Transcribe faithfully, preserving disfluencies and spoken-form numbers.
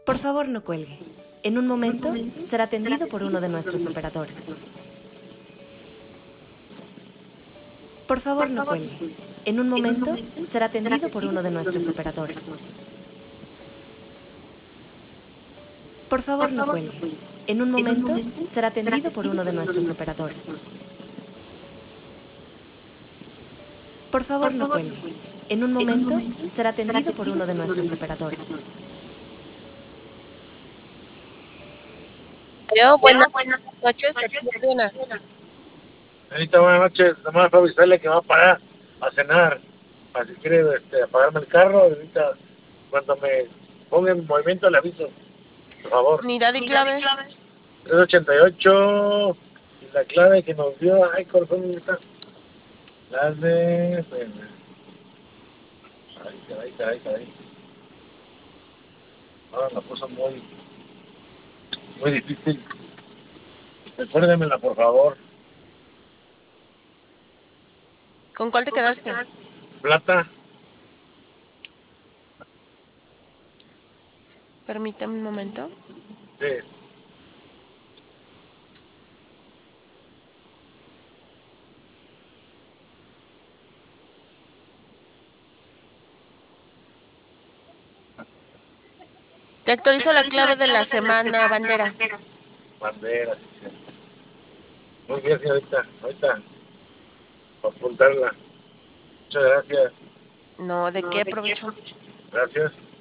Por favor, no cuelgue. En un momento será atendido por uno de nuestros operadores. Por favor, no cuelgue. En un momento será atendido por uno de nuestros operadores. Por favor, no cuelgue. En un momento será atendido por uno de nuestros operadores. Por favor, no cuelgue. En un momento será atendido por uno de nuestros operadores. Yo, buenas noches, aquí Adriana. Señorita, buenas noches. Nomás para avisarle que va a parar a cenar. Así quiere este, apagarme el carro. Ahorita, cuando me ponga en movimiento, le aviso. Por favor. Unidad y clave. tres ochenta y ocho. Y la clave que nos dio. Ay, corazón, ¿dónde está? La de. Ay, caray, caray, caray. Ahora la puso muy, muy difícil. Recuérdemela, por favor. ¿Con cuál te quedaste? Plata. Permítame un momento. Sí. Te actualizo la clave de la semana, bandera. Bandera, sí, sí. Muy bien, señorita. Ahorita, para apuntarla. Muchas gracias. No, ¿de qué aprovecho? Gracias.